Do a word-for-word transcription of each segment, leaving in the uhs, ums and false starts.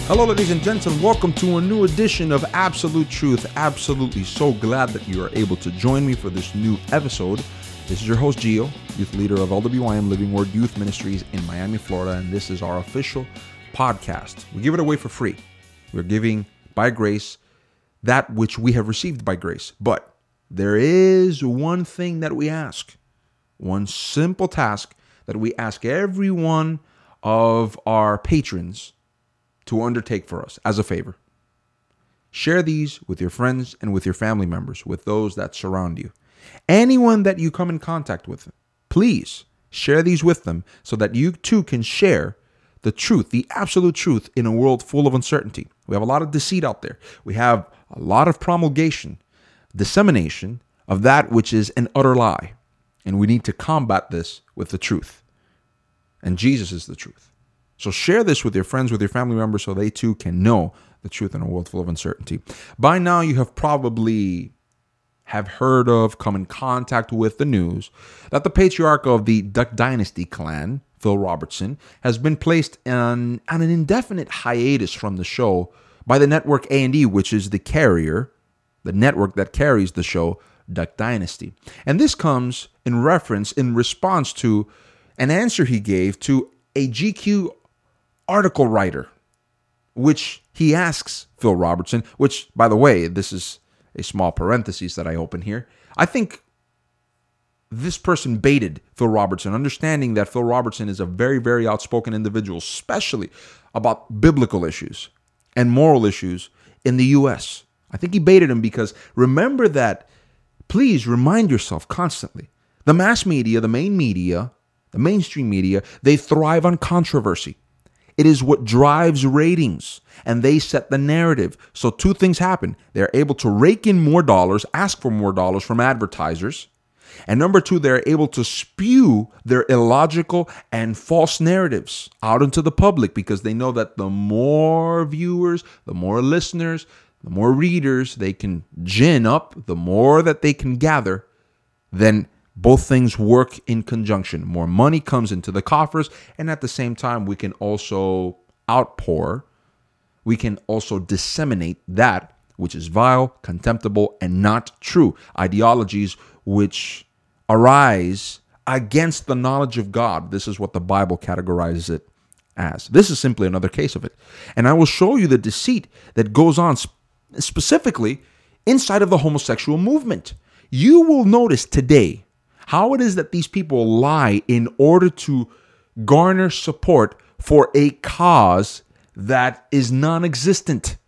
Hello, ladies and gents, and welcome to a new edition of Absolute Truth. Absolutely so glad that you are able to join me for this new episode. This is your host, Gio, youth leader of L W I M Living Word Youth Ministries in Miami, Florida, and this is our official podcast. We give it away for free. We're giving by grace that which we have received by grace. But there is one thing that we ask, one simple task that we ask every one of our patrons to undertake for us as a favor. Share these with your friends and with your family members, with those that surround you. Anyone that you come in contact with, please share these with them so that you too can share the truth, the absolute truth in a world full of uncertainty. We have a lot of deceit out there. We have a lot of promulgation, dissemination of that which is an utter lie. And we need to combat this with the truth. And Jesus is the truth. So share this with your friends, with your family members, so they too can know the truth in a world full of uncertainty. By now, you have probably have heard of, come in contact with the news that the patriarch of the Duck Dynasty clan, Phil Robertson, has been placed on, on an indefinite hiatus from the show by the network A and E, which is the carrier, the network that carries the show Duck Dynasty. And this comes in reference, in response to an answer he gave to a G Q article writer, which he asks Phil Robertson, which, by the way, this is a small parenthesis that I open here. I think this person baited Phil Robertson, understanding that Phil Robertson is a very, very outspoken individual, especially about biblical issues and moral issues in the U S. I think he baited him because remember that, please remind yourself constantly, the mass media, the main media, the mainstream media, they thrive on controversy. It is what drives ratings, and they set the narrative. So two things happen. They're able to rake in more dollars, ask for more dollars from advertisers. And number two, they're able to spew their illogical and false narratives out into the public because they know that the more viewers, the more listeners, the more readers they can gin up, the more that they can gather, then both things work in conjunction. More money comes into the coffers, and at the same time, we can also outpour, we can also disseminate that which is vile, contemptible, and not true. Ideologies which arise against the knowledge of God. This is what the Bible categorizes it as. This is simply another case of it. And I will show you the deceit that goes on sp- specifically inside of the homosexual movement. You will notice today how it is that these people lie in order to garner support for a cause that is non-existent.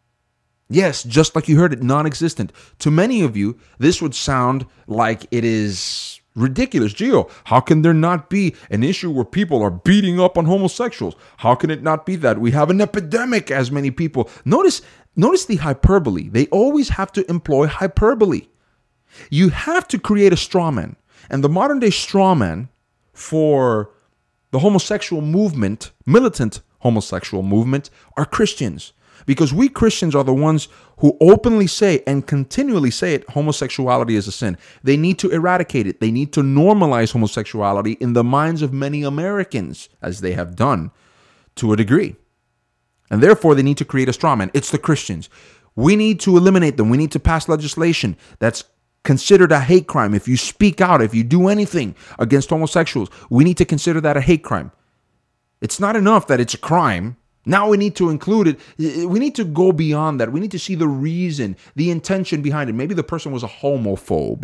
Yes, just like you heard it, non-existent. To many of you, this would sound like it is ridiculous. Gio, how can there not be an issue where people are beating up on homosexuals? How can it not be that we have an epidemic as many people? Notice, notice the hyperbole. They always have to employ hyperbole. You have to create a straw man. And the modern day straw man for the homosexual movement, militant homosexual movement, are Christians. Because we Christians are the ones who openly say and continually say it, homosexuality is a sin. They need to eradicate it. They need to normalize homosexuality in the minds of many Americans, as they have done to a degree. And therefore, they need to create a straw man. It's the Christians. We need to eliminate them. We need to pass legislation that's considered a hate crime. If you speak out, if you do anything against homosexuals, we need to consider that a hate crime. It's not enough that it's a crime. Now we need to include it. We need to go beyond that. We need to see the reason, the intention behind it. Maybe the person was a homophobe.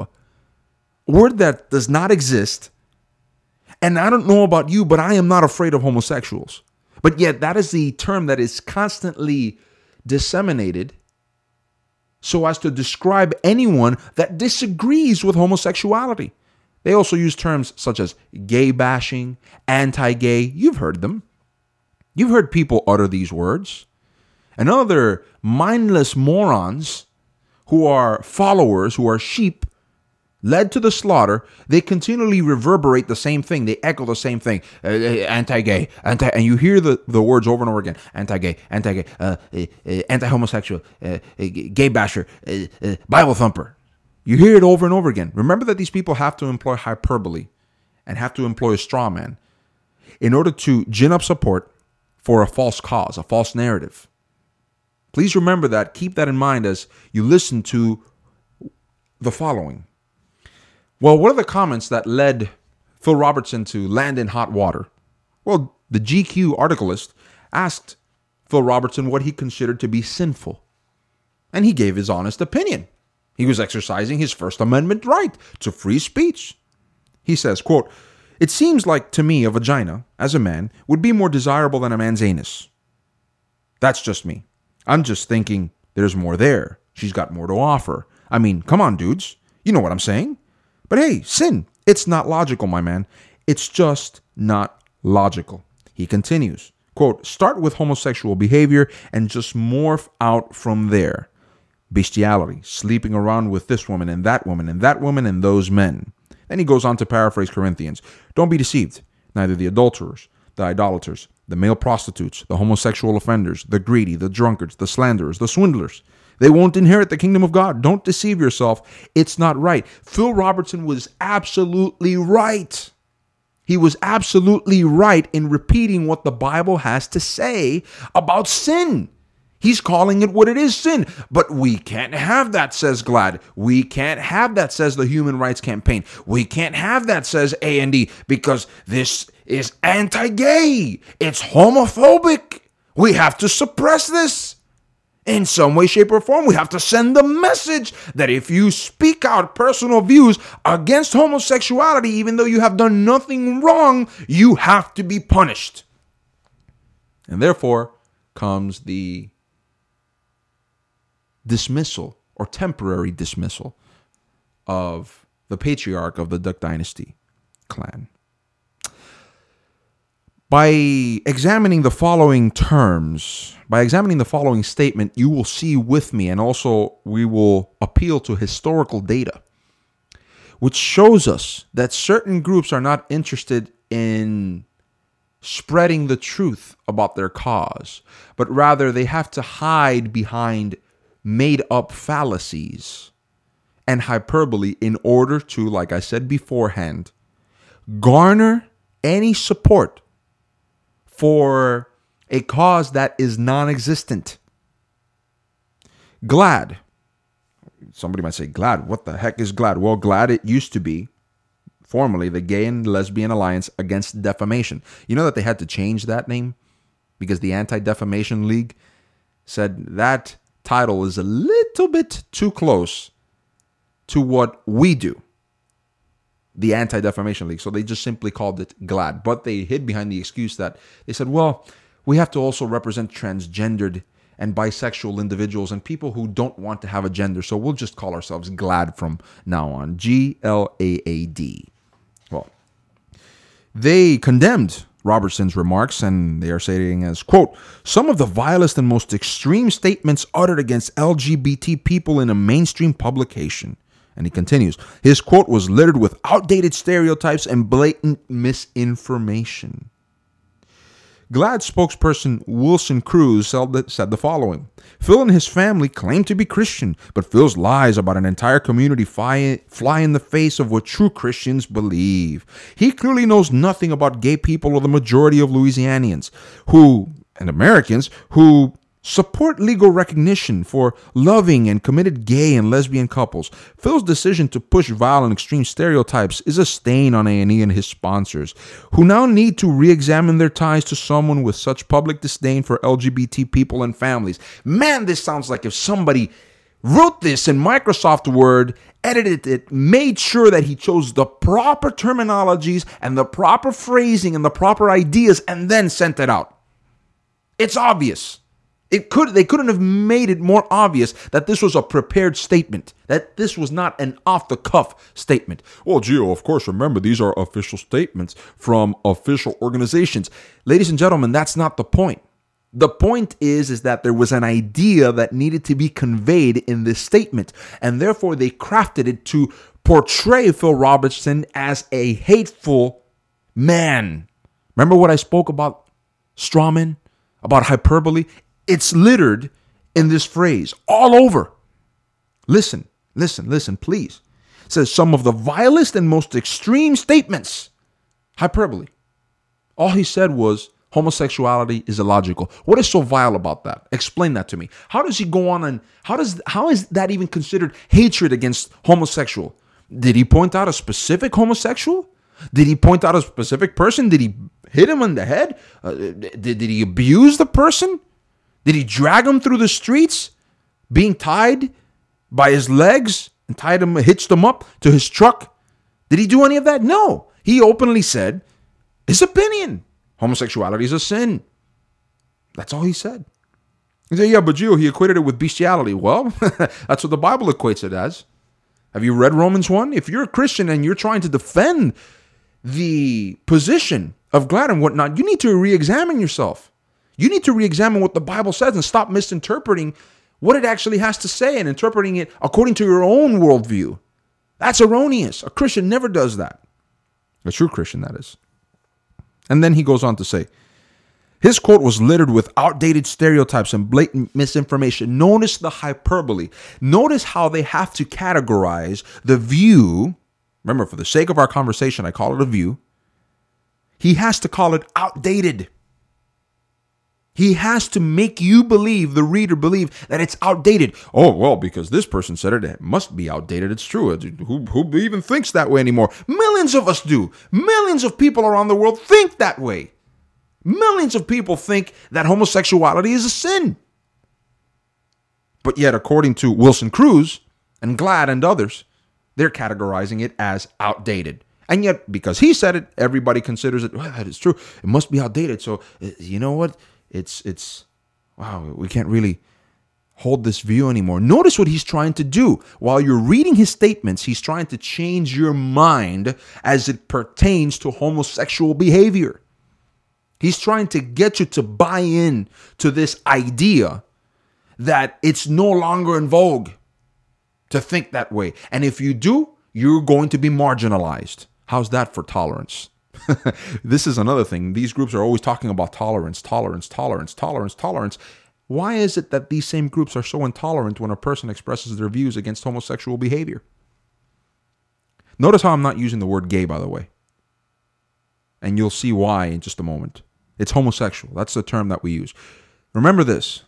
A word that does not exist. And I don't know about you, but I am not afraid of homosexuals. But yet that is the term that is constantly disseminated so as to describe anyone that disagrees with homosexuality. They also use terms such as gay bashing, anti-gay. You've heard them. You've heard people utter these words. And other mindless morons who are followers, who are sheep, led to the slaughter, they continually reverberate the same thing. They echo the same thing. Uh, anti-gay, anti, and you hear the, the words over and over again. Anti-gay, anti-gay, uh, uh, anti-homosexual, uh, uh, gay basher, uh, uh, Bible thumper. You hear it over and over again. Remember that these people have to employ hyperbole and have to employ a straw man in order to gin up support for a false cause, a false narrative. Please remember that. Keep that in mind as you listen to the following. Well, what are the comments that led Phil Robertson to land in hot water? Well, the G Q articleist asked Phil Robertson what he considered to be sinful, and he gave his honest opinion. He was exercising his First Amendment right to free speech. He says, quote, "It seems like to me a vagina, as a man, would be more desirable than a man's anus. That's just me. I'm just thinking there's more there. She's got more to offer. I mean, come on, dudes. You know what I'm saying? But hey, sin, it's not logical, my man. It's just not logical." He continues, quote, "Start with homosexual behavior and just morph out from there. Bestiality, sleeping around with this woman and that woman and that woman and those men." Then he goes on to paraphrase Corinthians. "Don't be deceived. Neither the adulterers, the idolaters, the male prostitutes, the homosexual offenders, the greedy, the drunkards, the slanderers, the swindlers, they won't inherit the kingdom of God. Don't deceive yourself. It's not right." Phil Robertson was absolutely right. He was absolutely right in repeating what the Bible has to say about sin. He's calling it what it is, sin. But we can't have that, says GLAAD. We can't have that, says the Human Rights Campaign. We can't have that, says A N D, because this is anti-gay. It's homophobic. We have to suppress this. In some way, shape, or form, we have to send the message that if you speak out personal views against homosexuality, even though you have done nothing wrong, you have to be punished. And therefore comes the dismissal or temporary dismissal of the patriarch of the Duck Dynasty clan. By examining the following terms, by examining the following statement, you will see with me, and also we will appeal to historical data, which shows us that certain groups are not interested in spreading the truth about their cause, but rather they have to hide behind made-up fallacies and hyperbole in order to, like I said beforehand, garner any support for a cause that is non-existent. GLAAD. Somebody might say, GLAAD, what the heck is GLAAD? Well, GLAAD, it used to be formerly the Gay and Lesbian Alliance Against Defamation. You know that they had to change that name because the Anti-Defamation League said that title is a little bit too close to what we do, the Anti-Defamation League. So they just simply called it GLAAD. But they hid behind the excuse that they said, well, we have to also represent transgendered and bisexual individuals and people who don't want to have a gender. So we'll just call ourselves GLAAD from now on. G L A A D. Well, they condemned Robertson's remarks, and they are saying as, quote, "Some of the vilest and most extreme statements uttered against L G B T people in a mainstream publication." And he continues, his quote was littered with outdated stereotypes and blatant misinformation. GLAAD spokesperson Wilson Cruz said the following: "Phil and his family claim to be Christian, but Phil's lies about an entire community fly, fly in the face of what true Christians believe. He clearly knows nothing about gay people or the majority of Louisianians who and Americans who support legal recognition for loving and committed gay and lesbian couples. Phil's decision to push vile and extreme stereotypes is a stain on A and E and his sponsors, who now need to re-examine their ties to someone with such public disdain for L G B T people and families." Man, this sounds like if somebody wrote this in Microsoft Word, edited it, made sure that he chose the proper terminologies and the proper phrasing and the proper ideas, and then sent it out. It's obvious. It could they couldn't have made it more obvious that this was a prepared statement, that this was not an off-the-cuff statement. Well, Gio, of course, remember, these are official statements from official organizations. Ladies and gentlemen, that's not the point. The point is, is that there was an idea that needed to be conveyed in this statement, and therefore they crafted it to portray Phil Robertson as a hateful man. Remember what I spoke about strawman, about hyperbole? It's littered in this phrase all over. Listen, listen, listen, please. It says some of the vilest and most extreme statements. Hyperbole. All he said was homosexuality is illogical. What is so vile about that? Explain that to me. How does he go on and how does how is that even considered hatred against homosexual? Did he point out a specific homosexual? Did he point out a specific person? Did he hit him on the head? Uh, did, did he abuse the person? Did he drag him through the streets, being tied by his legs and tied him, hitched him up to his truck? Did he do any of that? No. He openly said his opinion. Homosexuality is a sin. That's all he said. He said, yeah, but Gio, he equated it with bestiality. Well, that's what the Bible equates it as. Have you read Romans one? If you're a Christian and you're trying to defend the position of GLAAD and whatnot, you need to re-examine yourself. You need to re-examine what the Bible says and stop misinterpreting what it actually has to say and interpreting it according to your own worldview. That's erroneous. A Christian never does that. A true Christian, that is. And then he goes on to say, his quote was littered with outdated stereotypes and blatant misinformation. Notice the hyperbole. Notice how they have to categorize the view. Remember, for the sake of our conversation, I call it a view. He has to call it outdated. He has to make you believe, the reader believe, that it's outdated. Oh, well, because this person said it, it must be outdated. It's true. Who, who even thinks that way anymore? Millions of us do. Millions of people around the world think that way. Millions of people think that homosexuality is a sin. But yet, according to Wilson Cruz and GLAAD and others, they're categorizing it as outdated. And yet, because he said it, everybody considers it, well, that is true. It must be outdated. So, you know what? It's, it's, wow, we can't really hold this view anymore. Notice what he's trying to do. While you're reading his statements, he's trying to change your mind as it pertains to homosexual behavior. He's trying to get you to buy in to this idea that it's no longer in vogue to think that way. And if you do, you're going to be marginalized. How's that for tolerance? This is another thing. These groups are always talking about tolerance, tolerance, tolerance, tolerance, tolerance. Why is it that these same groups are so intolerant when a person expresses their views against homosexual behavior? Notice how I'm not using the word gay, by the way. And you'll see why in just a moment. It's homosexual. That's the term that we use. Remember this.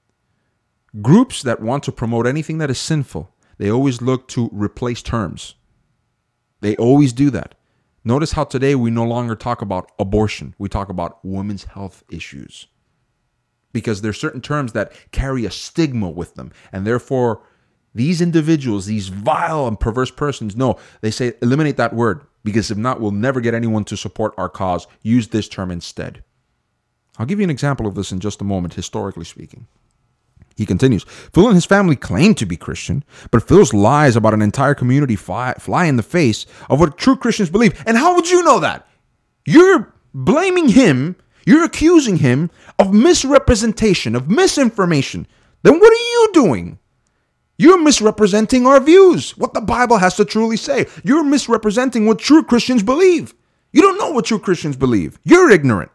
Groups that want to promote anything that is sinful, they always look to replace terms. They always do that. Notice how today we no longer talk about abortion. We talk about women's health issues. Because there's certain terms that carry a stigma with them. And therefore, these individuals, these vile and perverse persons, no, they say eliminate that word. Because if not, we'll never get anyone to support our cause. Use this term instead. I'll give you an example of this in just a moment, historically speaking. He continues, Phil and his family claim to be Christian, but Phil's lies about an entire community fly, fly in the face of what true Christians believe. And how would you know that? You're blaming him, you're accusing him of misrepresentation, of misinformation. Then what are you doing? You're misrepresenting our views, what the Bible has to truly say. You're misrepresenting what true Christians believe. You don't know what true Christians believe. You're ignorant.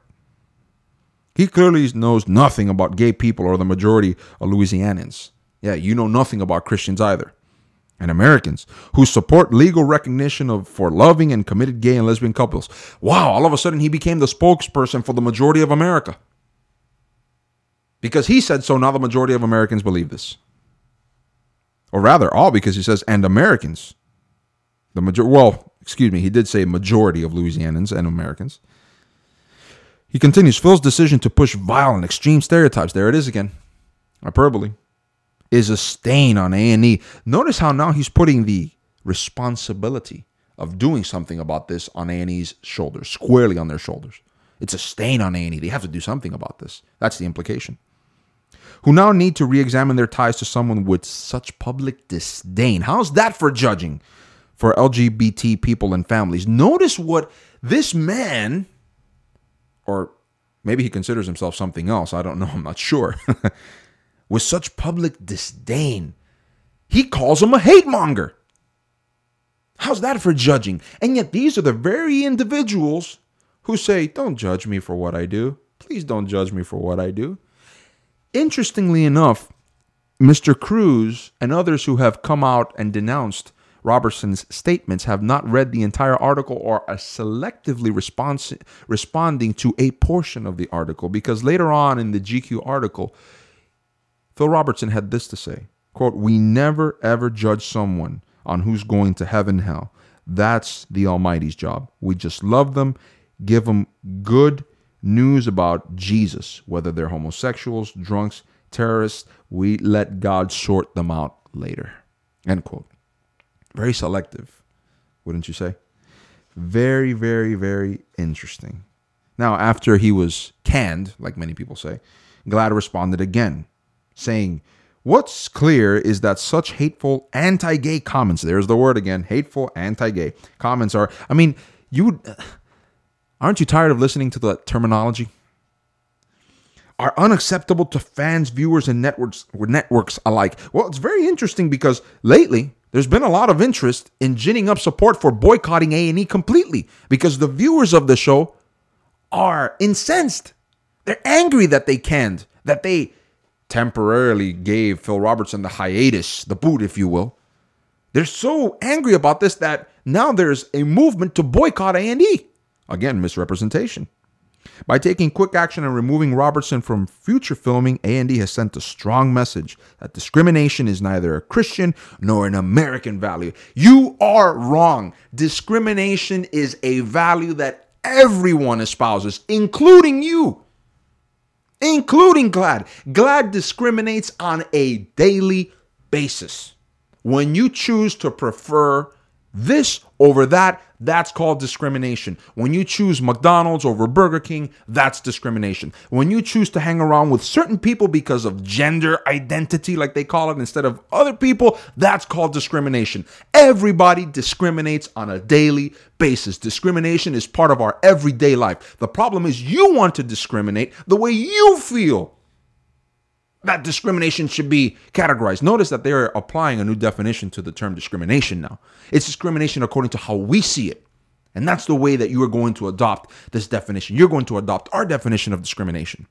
He clearly knows nothing about gay people or the majority of Louisianans. Yeah, you know nothing about Christians either. And Americans who support legal recognition of for loving and committed gay and lesbian couples. Wow, all of a sudden he became the spokesperson for the majority of America. Because he said so, now the majority of Americans believe this. Or rather, all because he says, and Americans. The major, well, excuse me, he did say majority of Louisianans and Americans. He continues, Phil's decision to push vile and extreme stereotypes, there it is again, hyperbole, is a stain on A and E. Notice how now he's putting the responsibility of doing something about this on A and E's shoulders, squarely on their shoulders. It's a stain on A and E. They have to do something about this. That's the implication. Who now need to re-examine their ties to someone with such public disdain. How's that for judging for L G B T people and families? Notice what this man, or maybe he considers himself something else, I don't know, I'm not sure, with such public disdain. He calls him a hate monger. How's that for judging? And yet these are the very individuals who say, don't judge me for what I do. Please don't judge me for what I do. Interestingly enough, Mister Cruz and others who have come out and denounced Robertson's statements have not read the entire article or are selectively responsi- responding to a portion of the article, because later on in the G Q article, Phil Robertson had this to say, quote, "We never ever judge someone on who's going to heaven and hell. That's the Almighty's job. We just love them, give them good news about Jesus, whether they're homosexuals, drunks, terrorists. We let God sort them out later." End quote. Very selective, wouldn't you say? Very, very, very interesting. Now, after he was canned, like many people say, Glad responded again, saying, "What's clear is that such hateful anti-gay comments," there's the word again, hateful anti-gay comments are, I mean, you would, aren't you tired of listening to the terminology? "Are unacceptable to fans, viewers, and networks networks alike." Well, it's very interesting because lately there's been a lot of interest in ginning up support for boycotting A and E completely, because the viewers of the show are incensed. They're angry that they canned, that they temporarily gave Phil Robertson the hiatus, the boot, if you will. They're so angry about this that now there's a movement to boycott A and E. Again, misrepresentation. By taking quick action and removing Robertson from future filming, A and E has sent a strong message that discrimination is neither a Christian nor an American value. You are wrong. Discrimination is a value that everyone espouses, including you, including Glad. Glad discriminates on a daily basis. When you choose to prefer this over that, that's called discrimination. When you choose McDonald's over Burger King, that's discrimination. When you choose to hang around with certain people because of gender identity, like they call it, instead of other people, that's called discrimination. Everybody discriminates on a daily basis. Discrimination is part of our everyday life. The problem is you want to discriminate the way you feel that discrimination should be categorized. Notice that they're applying a new definition to the term discrimination now. It's discrimination according to how we see it. And that's the way that you are going to adopt this definition. You're going to adopt our definition of discrimination.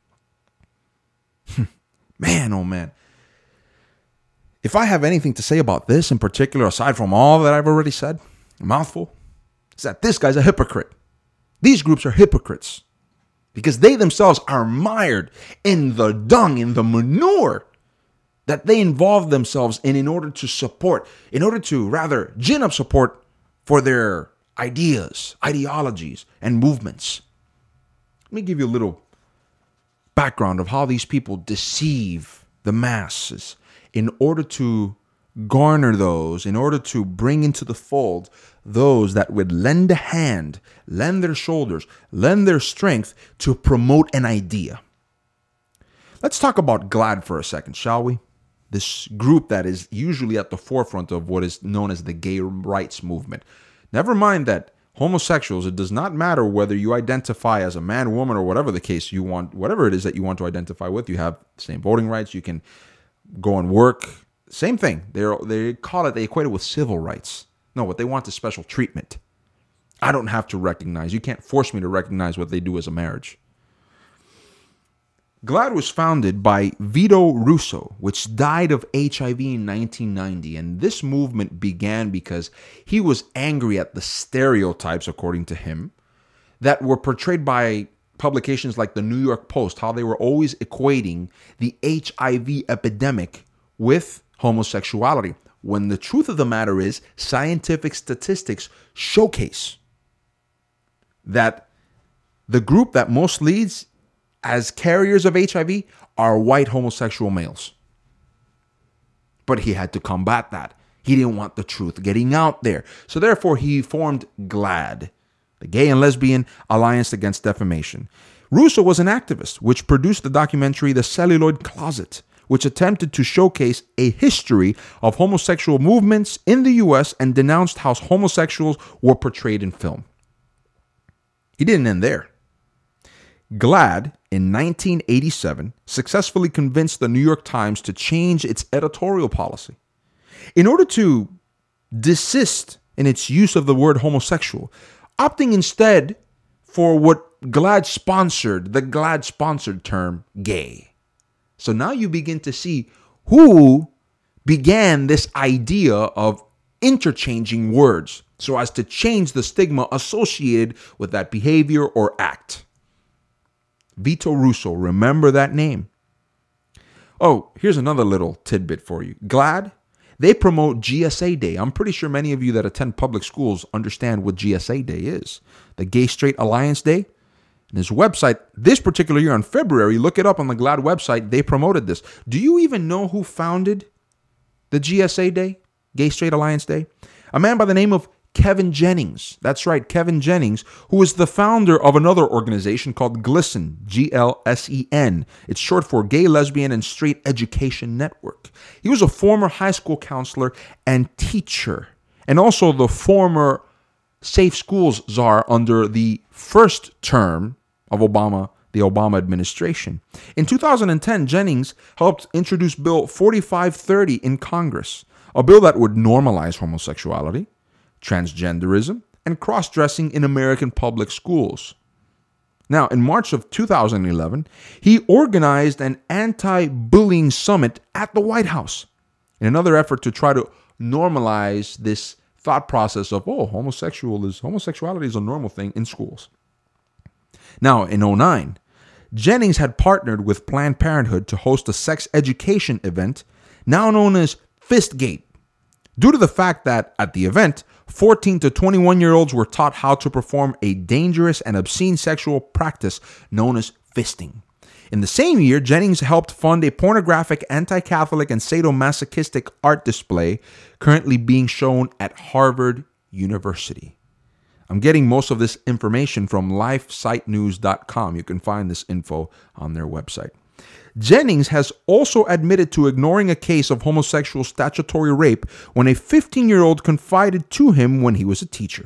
Man, oh man. If I have anything to say about this in particular, aside from all that I've already said, a mouthful, is that this guy's a hypocrite. These groups are hypocrites, because they themselves are mired in the dung, in the manure that they involve themselves in in order to support, in order to rather gin up support for their ideas, ideologies, and movements. Let me give you a little background of how these people deceive the masses in order to garner those, in order to bring into the fold those that would lend a hand, lend their shoulders, lend their strength to promote an idea. Let's talk about Glad for a second, shall we? This group that is usually at the forefront of what is known as the gay rights movement. Never mind that homosexuals, it does not matter whether you identify as a man, woman, or whatever the case you want, whatever it is that you want to identify with, you have the same voting rights, you can go and work. Same thing. They they call it, they equate it with civil rights. No, what they want is special treatment. I don't have to recognize. You can't force me to recognize what they do as a marriage. Glad was founded by Vito Russo, which died of H I V in nineteen ninety. And this movement began because he was angry at the stereotypes, according to him, that were portrayed by publications like the New York Post, how they were always equating the H I V epidemic with homosexuality, when the truth of the matter is scientific statistics showcase that the group that most leads as carriers of H I V are white homosexual males. But he had to combat that. He didn't want the truth getting out there. So therefore he formed GLAAD, the Gay and Lesbian Alliance Against Defamation. Russo was an activist which produced the documentary The Celluloid Closet, which attempted to showcase a history of homosexual movements in the U S and denounced how homosexuals were portrayed in film. He didn't end there. GLAAD, in nineteen eighty-seven, successfully convinced the New York Times to change its editorial policy. In order to desist in its use of the word homosexual, opting instead for what GLAAD sponsored, the GLAAD sponsored term gay. So now you begin to see who began this idea of interchanging words so as to change the stigma associated with that behavior or act. Vito Russo, remember that name. Oh, here's another little tidbit for you. GLAAD, they promote G S A Day. I'm pretty sure many of you that attend public schools understand what G S A Day is. The Gay Straight Alliance Day. And this website, this particular year in February, look it up on the GLAAD website, they promoted this. Do you even know who founded the G S A Day, Gay Straight Alliance Day? A man by the name of Kevin Jennings. That's right, Kevin Jennings, who is the founder of another organization called GLSEN, G L S E N. It's short for Gay, Lesbian, and Straight Education Network. He was a former high school counselor and teacher, and also the former Safe Schools czar under the first term of Obama, the Obama administration. In two thousand ten, Jennings helped introduce Bill forty-five thirty in Congress, a bill that would normalize homosexuality, transgenderism, and cross-dressing in American public schools. Now, in March of two thousand eleven, he organized an anti-bullying summit at the White House in another effort to try to normalize this thought process of, oh, homosexual is, homosexuality is a normal thing in schools. Now, in oh nine, Jennings had partnered with Planned Parenthood to host a sex education event now known as Fistgate, due to the fact that at the event, fourteen to twenty-one-year-olds were taught how to perform a dangerous and obscene sexual practice known as fisting. In the same year, Jennings helped fund a pornographic, anti-Catholic, and sadomasochistic art display currently being shown at Harvard University. I'm getting most of this information from life site news dot com. You can find this info on their website. Jennings has also admitted to ignoring a case of homosexual statutory rape when a fifteen-year-old confided to him when he was a teacher.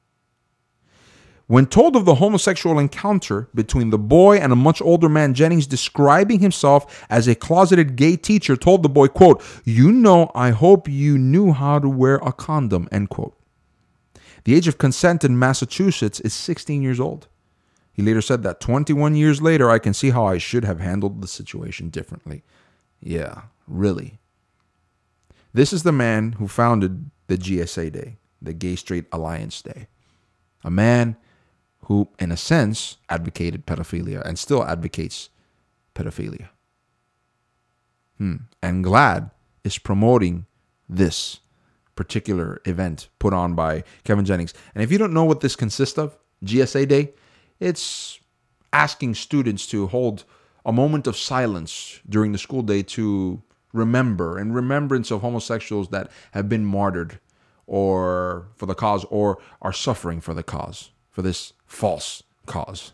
When told of the homosexual encounter between the boy and a much older man, Jennings, describing himself as a closeted gay teacher, told the boy, quote, "You know, I hope you knew how to wear a condom," end quote. The age of consent in Massachusetts is sixteen years old. He later said that twenty-one years later, I can see how I should have handled the situation differently. Yeah, really. This is the man who founded the G S A Day, the Gay Straight Alliance Day. A man who, in a sense, advocated pedophilia and still advocates pedophilia. Hmm. And GLAAD is promoting this particular event put on by Kevin Jennings. And if you don't know what this consists of, G S A Day, it's asking students to hold a moment of silence during the school day to remember, in remembrance of homosexuals that have been martyred or for the cause or are suffering for the cause, for this false cause.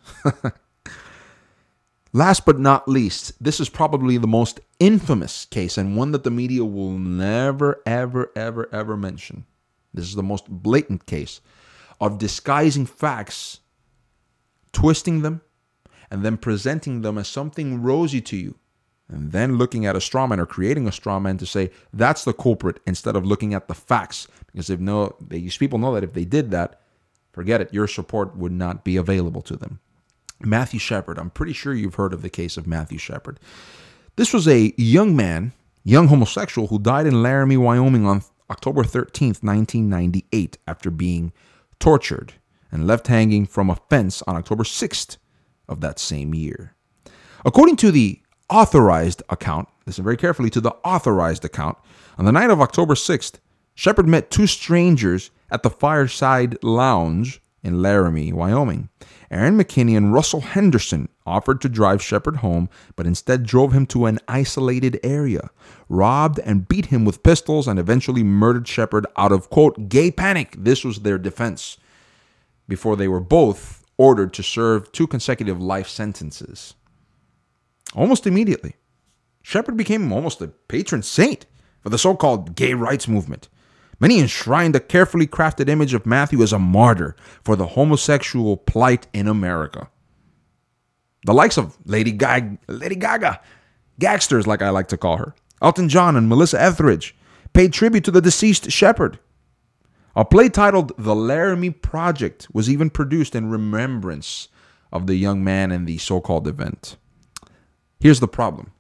Last but not least, this is probably the most infamous case and one that the media will never, ever, ever, ever mention. This is the most blatant case of disguising facts, twisting them, and then presenting them as something rosy to you, and then looking at a straw man or creating a straw man to say that's the culprit instead of looking at the facts. Because if no, these people know that if they did that, forget it, your support would not be available to them. Matthew Shepard, I'm pretty sure you've heard of the case of Matthew Shepard. This was a young man, young homosexual, who died in Laramie, Wyoming on October thirteenth, nineteen ninety-eight, after being tortured and left hanging from a fence on October sixth of that same year. According to the authorized account, listen very carefully to the authorized account, on the night of October sixth, Shepard met two strangers at the Fireside Lounge in Laramie, Wyoming. Aaron McKinney and Russell Henderson offered to drive Shepard home, but instead drove him to an isolated area, robbed and beat him with pistols, and eventually murdered Shepard out of, quote, gay panic. This was their defense, before they were both ordered to serve two consecutive life sentences. Almost immediately, Shepard became almost a patron saint for the so-called gay rights movement. Many enshrined a carefully crafted image of Matthew as a martyr for the homosexual plight in America. The likes of Lady Gaga, Lady Gaga, gagsters like I like to call her, Elton John and Melissa Etheridge, paid tribute to the deceased Shepard. A play titled The Laramie Project was even produced in remembrance of the young man and the so-called event. Here's the problem.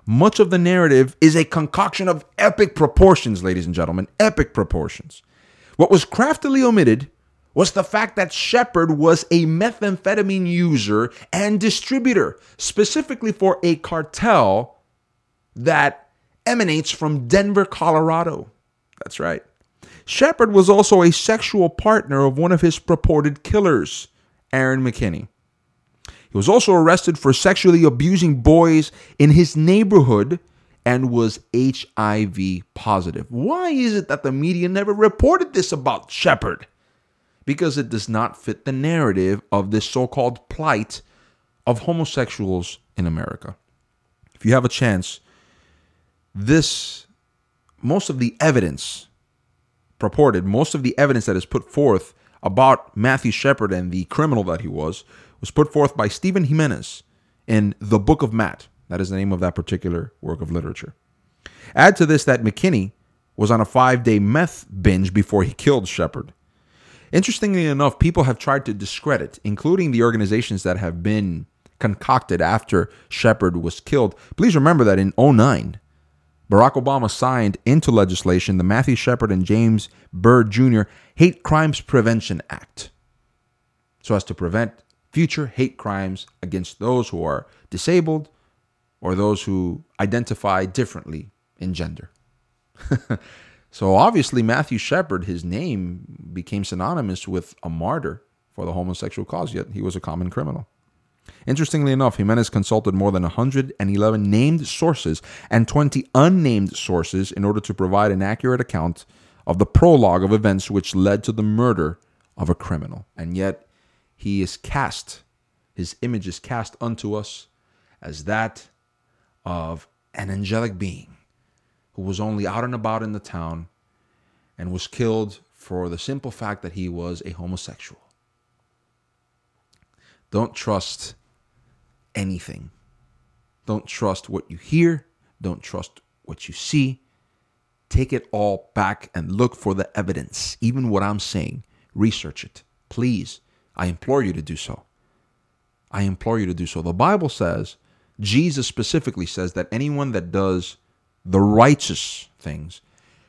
much of the narrative is a concoction of epic proportions, ladies and gentlemen, epic proportions. What was craftily omitted was the fact that Shepard was a methamphetamine user and distributor, specifically for a cartel that emanates from Denver, Colorado. That's right. Shepard was also a sexual partner of one of his purported killers, Aaron McKinney. He was also arrested for sexually abusing boys in his neighborhood and was H I V positive. Why is it that the media never reported this about Shepard? Because it does not fit the narrative of this so-called plight of homosexuals in America. If you have a chance, this, most of the evidence purported, most of the evidence that is put forth about Matthew Shepard and the criminal that he was, was put forth by Stephen Jimenez in The Book of Matt. That is the name of that particular work of literature. Add to this that McKinney was on a five-day meth binge before he killed Shepard. Interestingly enough, people have tried to discredit, including the organizations that have been concocted after Shepard was killed. Please remember that in oh nine, Barack Obama signed into legislation the Matthew Shepard and James Byrd Junior Hate Crimes Prevention Act, so as to prevent future hate crimes against those who are disabled or those who identify differently in gender. So obviously Matthew Shepard, his name became synonymous with a martyr for the homosexual cause, yet he was a common criminal. Interestingly enough, Jimenez consulted more than one hundred eleven named sources and twenty unnamed sources in order to provide an accurate account of the prologue of events which led to the murder of a criminal. And yet he is cast, his image is cast unto us as that of an angelic being who was only out and about in the town and was killed for the simple fact that he was a homosexual. Don't trust anything. Don't trust what you hear. Don't trust what you see. Take it all back and look for the evidence. Even what I'm saying, research it. Please, I implore you to do so. I implore you to do so. The Bible says, Jesus specifically says that anyone that does the righteous things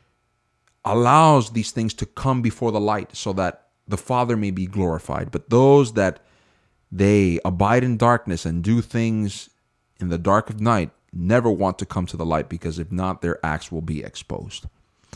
allows these things to come before the light so that the Father may be glorified. But those that they abide in darkness and do things in the dark of night never want to come to the light, because if not, their acts will be exposed.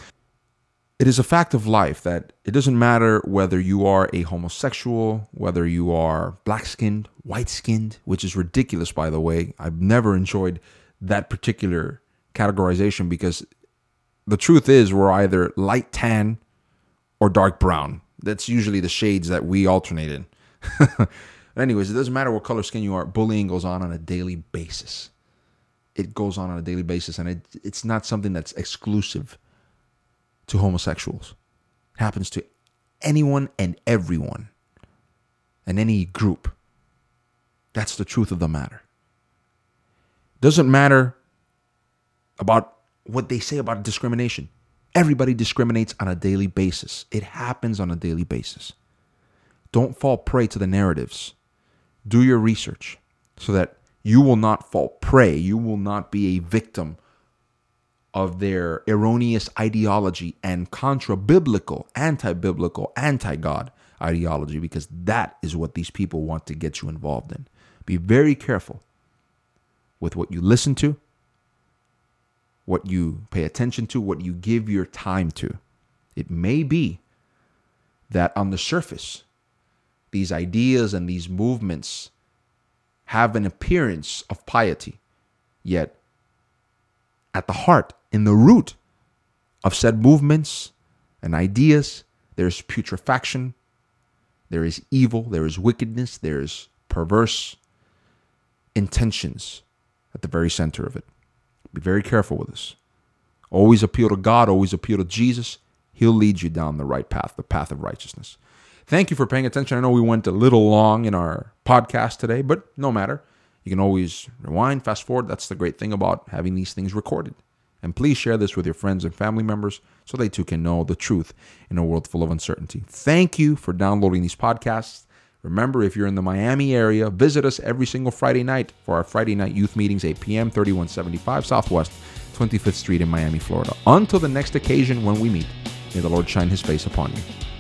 It is a fact of life that it doesn't matter whether you are a homosexual, whether you are black-skinned, white-skinned, which is ridiculous, by the way. I've never enjoyed that particular categorization, because the truth is we're either light tan or dark brown. That's usually the shades that we alternate in. Anyways, it doesn't matter what color skin you are. Bullying goes on on a daily basis. It goes on on a daily basis, and it, it's not something that's exclusive to homosexuals. It happens to anyone and everyone and any group. That's the truth of the matter. Doesn't matter about what they say about discrimination. Everybody discriminates on a daily basis. It happens on a daily basis. Don't fall prey to the narratives. Do your research so that you will not fall prey. You will not be a victim of their erroneous ideology and contra-biblical, anti-biblical, anti-God ideology, because that is what these people want to get you involved in. Be very careful with what you listen to, what you pay attention to, what you give your time to. It may be that on the surface, these ideas and these movements have an appearance of piety, yet at the heart, in the root of said movements and ideas, there's putrefaction, there is evil, there is wickedness, there is perverse intentions at the very center of it. Be very careful with this. Always appeal to God, always appeal to Jesus. He'll lead you down the right path, the path of righteousness. Thank you for paying attention. I know we went a little long in our podcast today, but no matter. You can always rewind, fast forward. That's the great thing about having these things recorded. And please share this with your friends and family members so they too can know the truth in a world full of uncertainty. Thank you for downloading these podcasts. Remember, if you're in the Miami area, visit us every single Friday night for our Friday night youth meetings, eight p.m., thirty-one seventy-five Southwest twenty-fifth Street in Miami, Florida. Until the next occasion when we meet, may the Lord shine his face upon you.